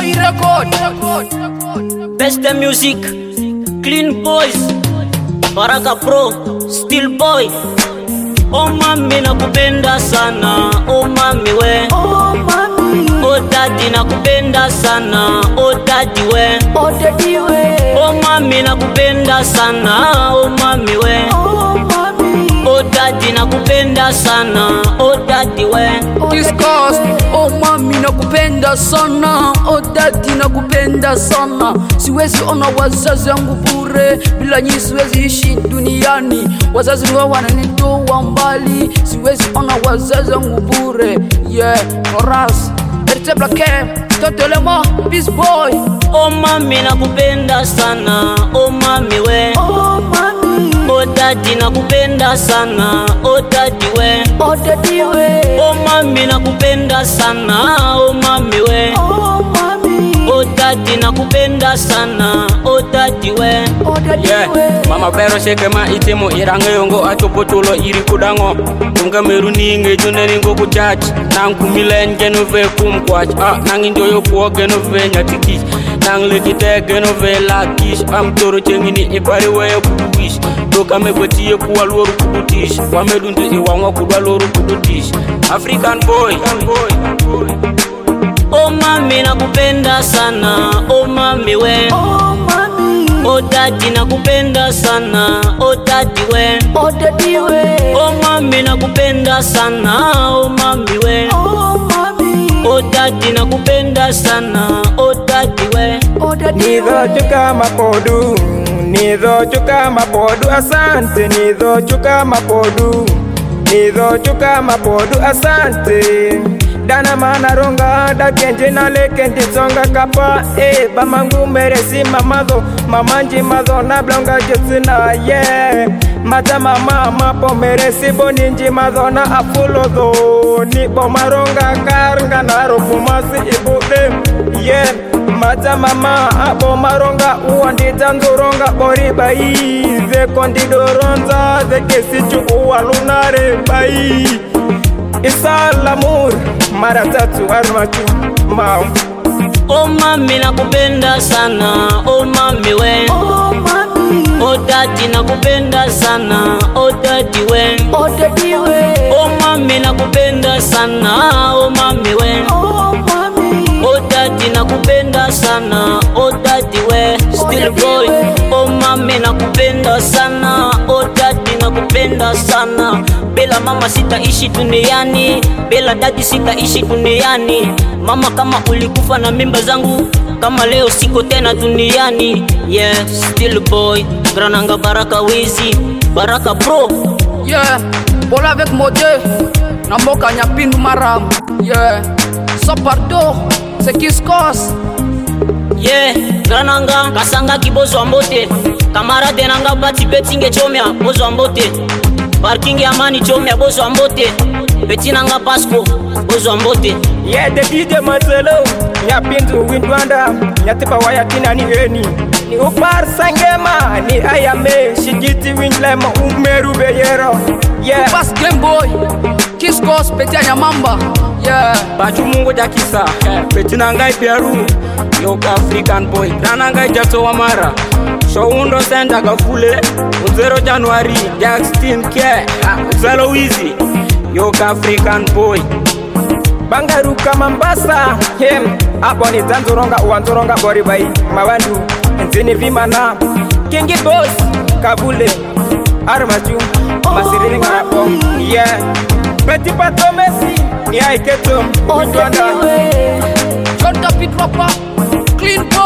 Body record. Best the music, Clean Boys, Baraka Pro, Still Boy. Oh mami nakupenda sana, oh mami we. Oh mami, oh daddy nakupenda sana, oh daddy we. oh daddy we. Oh mami nakupenda sana, oh mami we. Oh mami, oh daddy nakupenda sana, oh daddy we. Discuss. Oh mami nakupenda sana, oh daddy nakupenda sana. Siwezi ona wazazi wangu bure, bila nyinyi siwezi ishi duniani. Wazazi wao wananitoa mbali, siwezi ona wazazi wangu bure. Yeah, Horace, Ertebla Kem, Totelema, Peace Boy. Oh mami nakupenda sana, oh mami we. Oh mami, oh daddy nakupenda sana, oh daddy we. oh daddy we. Oh mami nakupenda sana, oh mami we. Oh mami, oh daddy nakupenda sana, oh daddy we. oh daddy Yeah, we. mama pero shekema itemo irange yongo atopotulo iri kudango. Tunga meruni nge juneni ngo kuchach. Nang kumilen genove kumkwach. Nang injoyo kuo genove nyatikish. Nang lekite genove lakish. Toro chengini ipari weye kuduwish. Doka mekwetiye kuwa loru kudutish. Wamedundu iwango kudwa loru kudutish. African boy. Oh mami nakupenda sana, oh mami we. Oh mami, oh daddy nakupenda sana, oh daddy we. oh daddy we. oh mami nakupenda sana, oh mami we. Oh mami, oh daddy nakupenda sana, oh daddy we. oh daddy we. Nidhochuka mapodu, nidhochuka mapodu, asante. Nidhochuka mapodu, nidhochuka mapodu, asante. Dana mana ronga da kenje na lekendi songa kapa bamangu meresi mamado mamanji mado na blonga jetsina yeah mata mama mapo meresi boninji mado na afulo do ni bomaronga karanga na romumasi ibude yeah mata mama abo maronga uandi tanzuronga bori bai ze kondidoronza ze kesichu uwalunare bai Isalamur mara tatu armachu mao. Oh mami nakupenda sana, oh mami we. Oh mami, oh daddy nakupenda sana, oh daddy we. oh daddy we. oh mami nakupenda sana, oh mami we. Oh mami, oh daddy nakupenda sana, oh daddy we. Still boy. Oh mami nakupenda sana, oh daddy nakupenda sana. Bila mama sitaishi duniani, bila daddy sitaishi duniani. Mama kama ulikufa na mimba zangu, kama leo siko tena duniani. Yeah, still boy, Grananga Baraka Wizi, Baraka Pro. yeah, bola avec Modé, Namoka Nyapindu Maram. Yeah, Sopardo, c'est qui se casse. Yeah, Grananga, Kasanga Kibozo Ambote, Kamarade Nanga Bati Betinge Chomia, Bozo Ambote, Parking Amani Chomia, Bozo Ambote, Betinanga Pasco, Bozo Ambote. Yeah, the DJ Mazelo, Nyapindu Windwanda, Nyatipa Wayatina ni eni. Ni upar sangema, ni ayame, shijiti windlema umeru beyero. Yeah, Bass Game Boy, Kiss Cause, Petia Nyamamba. Yeah, Bachu mungu jakisa. Betinangai Peru. Yoka African boy. Granangai Jato Wamara. Shoundo Senda Gafule. 0 January. Jackstein K. Zelo Easy. Yoka African boy. Bangaruka Mambasa, him. Aboni Tanzuronga Uanzuronga Boribai. Mawandu, Nzini Vimana. Kingi Boss, Kabule. Armachu, Masirini Ngarapo. Yeah. Petit Pato Messi, ni Aiketum. oh daddy we. John David Rapper, Clean Boy.